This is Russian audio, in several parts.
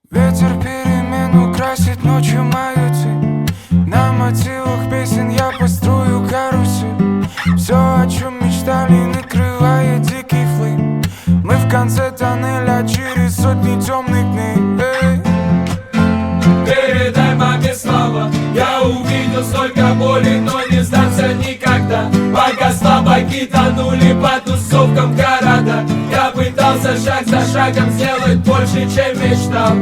Ветер перемен украсит ночью мою тень. На мотивах песен я построю карусель. Все, о чем мечтали, накрывает дикий флейм. Мы в конце тоннеля через сотни темных дней. Передай маме слова. Я увидел столько боли, но не сдамся никогда. Пока слабаки тонули по тусовкам города, я пытался шаг за шагом сделать больше, чем мечтал.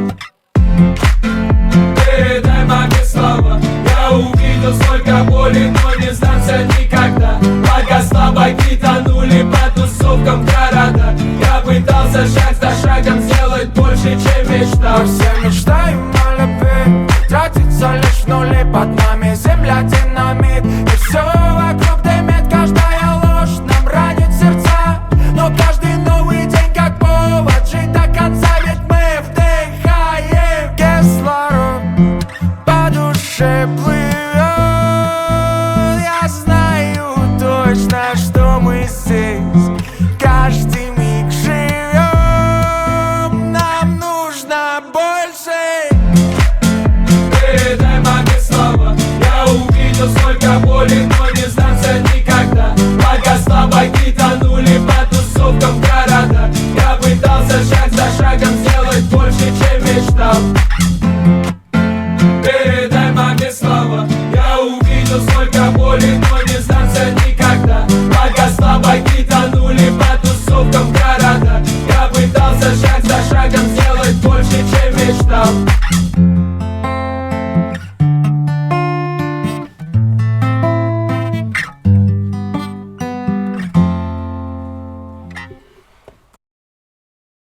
Передай маме слова. Я увидел столько боли, но не сдамся никогда. Пока слабаки тонули по тусовкам города, я пытался шаг за шагом сделать больше, чем мечтал. Мы все мечтаем о любви, тратится лишь в нули. Под нами земля динамит, и все вокруг дымит. Каждая ложь нам ранит сердца, но каждый новый день как повод жить до конца. Ведь мы вдыхаем кислород, по душе плывет. Я знаю точно, что мы здесь каждый миг живем. Нам нужно больше. Передай маме слова. Я увидел столько боли, но не сдамся никогда. Пока слабаки тонули по тусовкам города,